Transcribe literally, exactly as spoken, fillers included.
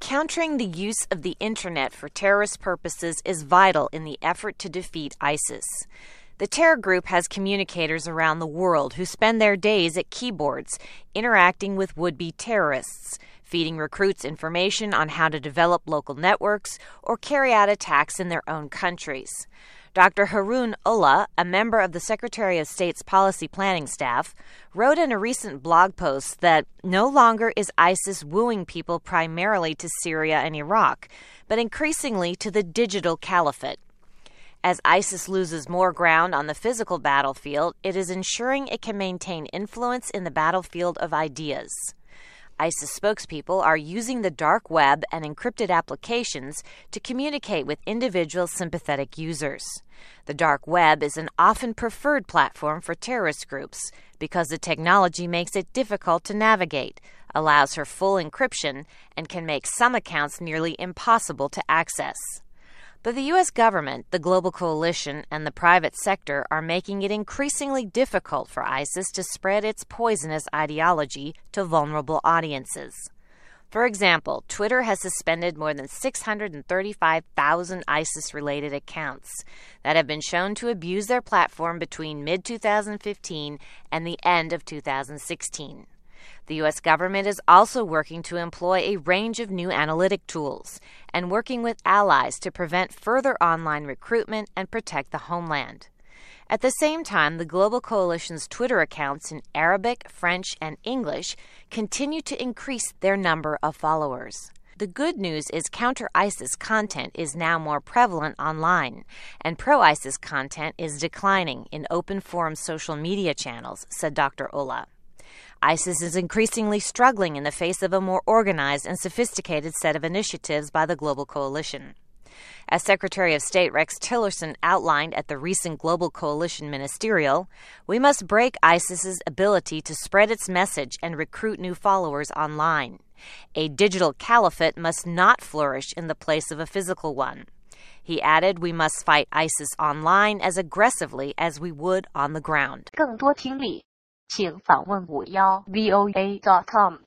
countering the use of the internet for terrorist purposes is vital in the effort to defeat ISIS. The terror group has communicators around the world who spend their days at keyboards, interacting with would-be terrorists, feeding recruits information on how to develop local networks or carry out attacks in their own countries. Doctor Haroon Ullah, a member of the Secretary of State's policy planning staff, wrote in a recent blog post that no longer is ISIS wooing people primarily to Syria and Iraq, but increasingly to the digital caliphate. As ISIS loses more ground on the physical battlefield, it is ensuring it can maintain influence in the battlefield of ideas. ISIS spokespeople are using the dark web and encrypted applications to communicate with individual sympathetic users. The dark web is an often preferred platform for terrorist groups because the technology makes it difficult to navigate, allows for full encryption, and can make some accounts nearly impossible to access. But the U S government, the global coalition, and the private sector are making it increasingly difficult for ISIS to spread its poisonous ideology to vulnerable audiences. For example, Twitter has suspended more than six hundred thirty-five thousand ISIS-related accounts that have been shown to abuse their platform between mid twenty fifteen and the end of two thousand sixteen. The U S government is also working to employ a range of new analytic tools and working with allies to prevent further online recruitment and protect the homeland. At the same time, the Global Coalition's Twitter accounts in Arabic, French, and English continue to increase their number of followers. The good news is counter-ISIS content is now more prevalent online, and pro-ISIS content is declining in open forum social media channels, said Doctor Ullah. ISIS is increasingly struggling in the face of a more organized and sophisticated set of initiatives by the Global Coalition. As Secretary of State Rex Tillerson outlined at the recent Global Coalition Ministerial, we must break ISIS's ability to spread its message and recruit new followers online. A digital caliphate must not flourish in the place of a physical one. He added, we must fight ISIS online as aggressively as we would on the ground. 更多听力请访问五幺 V O A dot com